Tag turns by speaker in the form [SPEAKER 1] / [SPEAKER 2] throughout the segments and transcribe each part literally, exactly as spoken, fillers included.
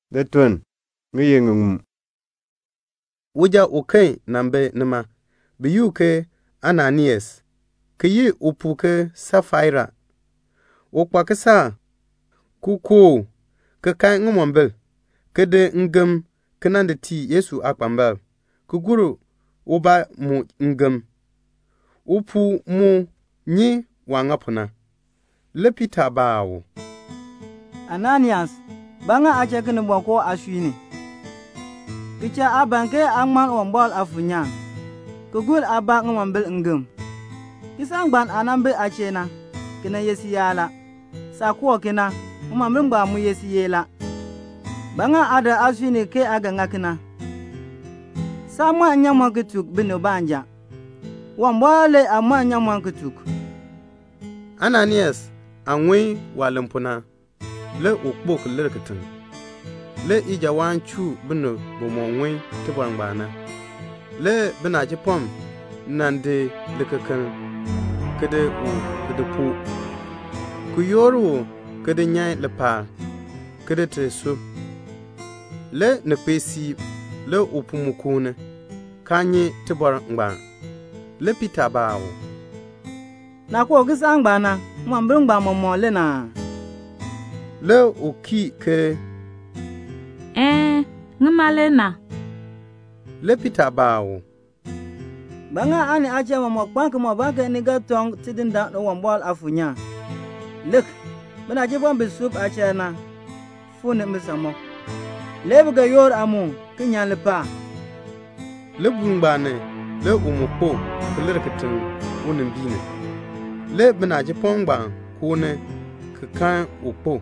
[SPEAKER 1] The twin, ngiyengum.
[SPEAKER 2] Uja ukay nambe nima. Biyu ke Ananias. Kiyi upu ke Safira. Ukwa kesa kuko ke kai ngumwambel. Kede ngem kenande ti Yesu akpambel. Kuguru uba mu ngem. Upu mu nyi wangapuna. Lepita bawo.
[SPEAKER 3] Ananias, banga ache kene bwako ashwini. Kicha abanke angman wambol afunya. Kugul aba ngwambel ngem. Kisang ban anambe achena. Kena yesi yala. Sakuwa kena. Umamrimba mu yesi yela. Banga ada ashwini ke aga ngakina. Sama nyamwa kituk bino banja. Wambole ama nyamwa kituk.
[SPEAKER 2] Ananias angwe walampuna. Le ukbok lirkitin. Le ija wanchu bino bumongwe tibangbana. Le bina jipom nande likakan kede u kede pu. Kuyoru kede nyai lepa kede tresu. Le nepesi le upumukune kanye tibangbana. Le pita bawo.
[SPEAKER 3] Na ko kisang bana mwambringba momo le na.
[SPEAKER 2] Le uki ke
[SPEAKER 4] eh ngmale na.
[SPEAKER 2] Le pita bawo.
[SPEAKER 3] Banga ani ache momo kwank mo baga ni gatong tidinda no wambol afunya. Lek bana jibon bisup ache na fune misamo. Lebuga yor amu kinya lepa.
[SPEAKER 2] Le bungbane le umupo kulirkitin unin bine. Le bina jipongba kune kakan upo.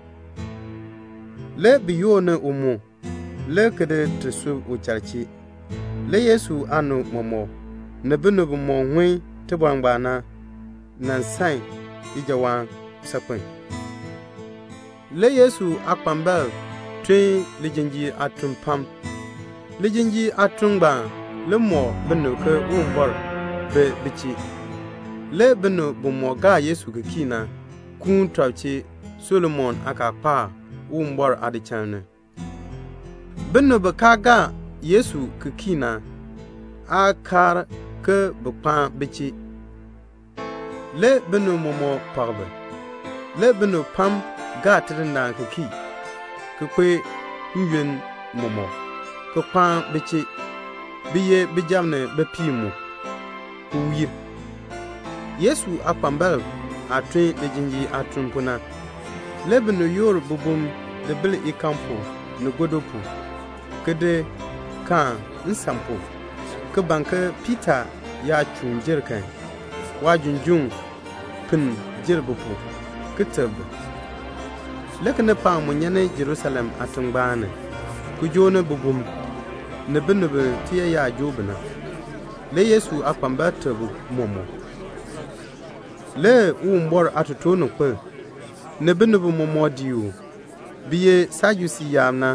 [SPEAKER 2] Le biyone umu. Le kede tresu ucharchi. Le Yesu anu momo. Nebinu bumo ngwe tibangbana nansai ijawan sakwen. Le Yesu akpambel twen lijinji atun pam. Lijinji atungba le mo binu ke umbor be bichi. Le binu bumo ga Yesu ke kina kun trawchi Solomon akakpa umbor adichane. Binu bekaga Yesu ke kina akar ke bukpan bichi. Le binu momo parbe. Le binu pam ga tidinda ke ki. Ke kwe nywen momo. Ke kpan bichi. Biye bijamne bepimu. Uyir. Yesu akpambel atwen lejinji atumpuna. Le binu yor bubum de bil ikampo ne godopu. Kede kan nsampo. Ke banke Peter ya chun jirkan. Wajunjung pin jirbupu. Kitab. Lekne pa munyane Jerusalem atungbane. Kujone bubum. Nebinebe tiya ya jobina. Le Yesu akpamba tabu momo. Le umbor atutono kwe. Nebinebe momo diyo. Biye sajusi yamna.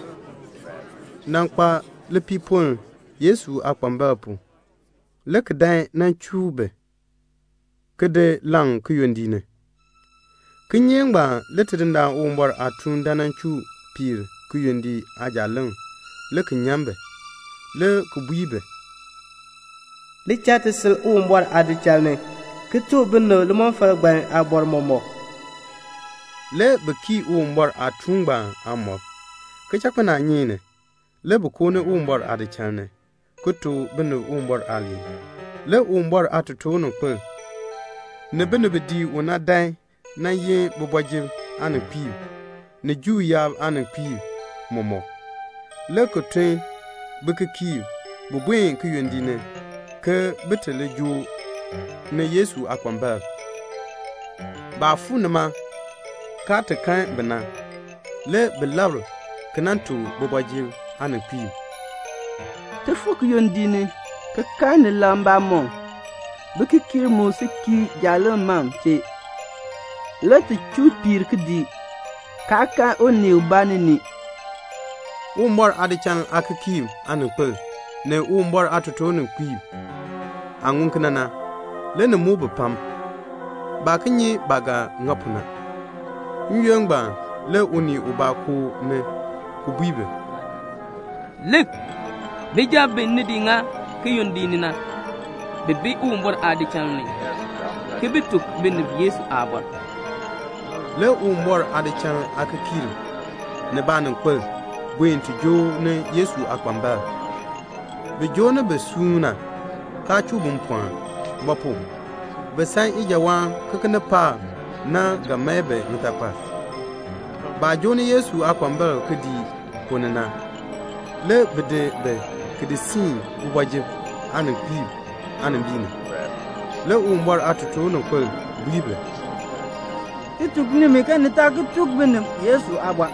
[SPEAKER 2] Nankpa le pipon Yesu akpamba pu. Le kedai nan chube. Kede lang kuyondine. Kinyengba le tidinda umbor atunda nan chu pir kuyondi ajaleng. Le kinyambe. Le kubuibe.
[SPEAKER 5] Le chatesil umbor adichalne. Kitu bino le monfalgban abor momo.
[SPEAKER 2] Le beki umbor atungba amop. Kichakwana nyine. Le bukone umbor adichalne. Kutu bino umbor ali. Le umbor atutono kwe. Ne bino bedi unadai na ye bubajib ane piu. Ne juu yab ane piu momo. Le kutwe beke kiu bubwen kuyondine ke betele ju ne Yesu akwamba. Ba fu nama ka te kan bena. Le belabr kenantu bubajib ane piu.
[SPEAKER 5] Te fuk yondine ke kane lamba mon. Beke kir mo se ki jalan mam che. Le te chut pir kedi. Kaka o ne ubani ni.
[SPEAKER 2] Umbor adichan akikiu anu pe. Ne umbor atutono kwiu. Angun kanana. Le ne mubu pam. Ba kinyi baga ngapuna. Nyengba le uni ubaku ne. ku bibe
[SPEAKER 5] lek be jabbe ni dinga ke yondini na be be umbor adi channi ke bituk ben Yesu abor
[SPEAKER 2] le umbor adi chan akakil ne banan kwel buin tu jo ne Yesu akwamba be jo na be suna ka chubum point bapo be san ijawan kakana pa na ga mebe mutapa ba jo ne Yesu akwamba kedi konana le bede be kedi sin ubajib anan pib anan bini le umbor atuto no kwel bibe
[SPEAKER 3] Kituk ni meka ni ta kituk benim Yesu abwa.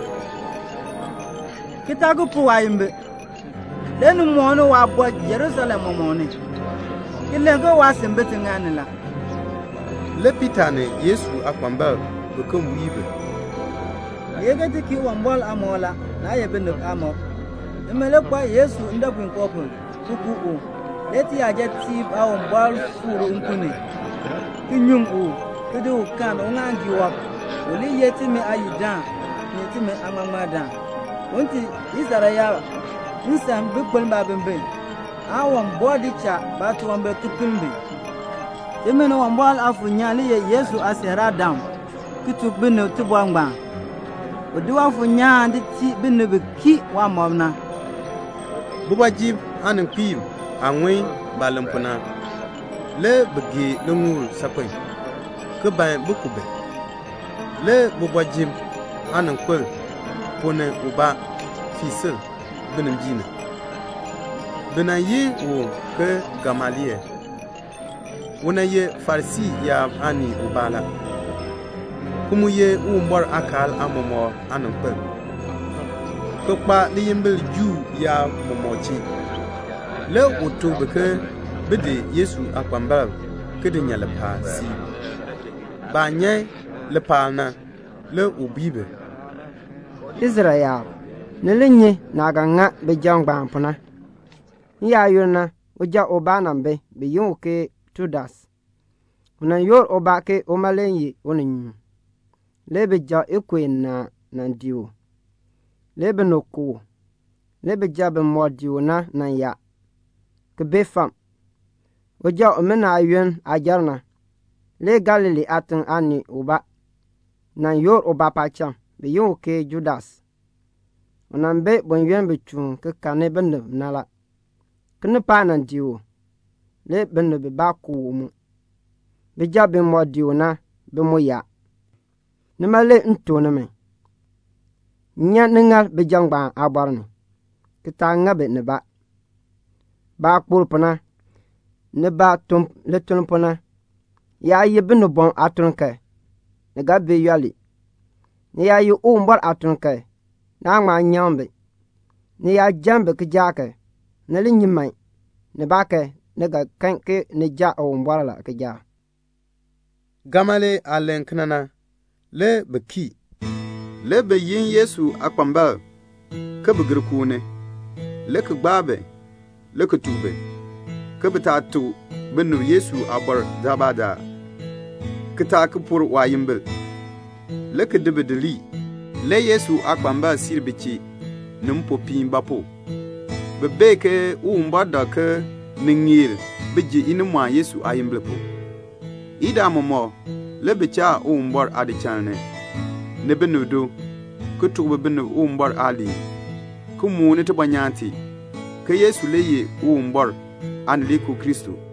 [SPEAKER 3] Kita ku puwaimbe. Denu mono wa bwa Jerusalem momone. Kilengo wa sembe tingani la.
[SPEAKER 2] Le pitane Yesu akwamba bekom wibe.
[SPEAKER 3] Yega tiki wambol amola na yebe nuk amo. Emele kwa Yesu ndapu nkopun kuku u. Leti aje tip au mbol furu unkune. Kinyung u. Kudu kan ongangi wap. Oli yeti me ayidan. Yeti me amamadan. Unti Israel insam bukbol babembe. Awon body cha batu wambe tukimbi. Temeno wambol afunyali ye Yesu asera dam. Kituk binu tubwangba. Oduwa funya ndi ti binu biki wa mobna.
[SPEAKER 2] Bubajib anan pib angwe balampuna. Le begi nungul sapay. Ke ban bukube. Le bubajib anan kwel pone uba fisil benim jina. Bena ye wo ke Gamalie. Wona ye farsi ya ani ubala. Kumu ye umbor akal amomo anan kwel. Kokpa li yimbel ju ya momochi. Le utu beke bede Yesu akwambal kede nyale pa si. Ba nye le pa na le ubibe.
[SPEAKER 6] Israel nelenye na ganga be jangba mpuna. Ya yuna uja oba nambe be yunke tudas. Una yor oba ke omalenye oninyu. Lebe ja ekwe na nandiwo. Lebe noku. Lebe ja be modiwo na nan ya. Kebe fam. Uja omena ayun ajarna. Le Galili atin ani oba. Nan yor oba pacham. Be yon ke Judas. Onambe bon yen be chun ke kane bende nala. Kene pa nan diwo. Le bende be ba ku mu. Be ja be mo diwo na be mo ya. Nima le ntone me. Nya ningal be jangba abarne. Kita ngabe ne ba. Ba pulpana. Ne ba tum le tulpana. Ya ye bende bon atunke. Ne ga be yali. Ni ya yu umbor atunke na ma nyambe ni ya jambe ke jake ne li nyimai ne bake ne ga kanke ne ja umbor la ke ja
[SPEAKER 2] Gamale alen knana le beki le be yin Yesu akwamba ke bugir kune le ke gbabe le ke tube ke betatu benu Yesu abor zabada ke ta ke pur wayimbel le ke debedeli le Yesu akwamba sirbichi numpo pimbapo bebeke umba dake ningir beji inumwa Yesu ayimblepo ida momo le becha umbor adichane ne benudo kutu bebenu umbor ali kumu ne to banyanti ke Yesu leye umbor anliku Kristo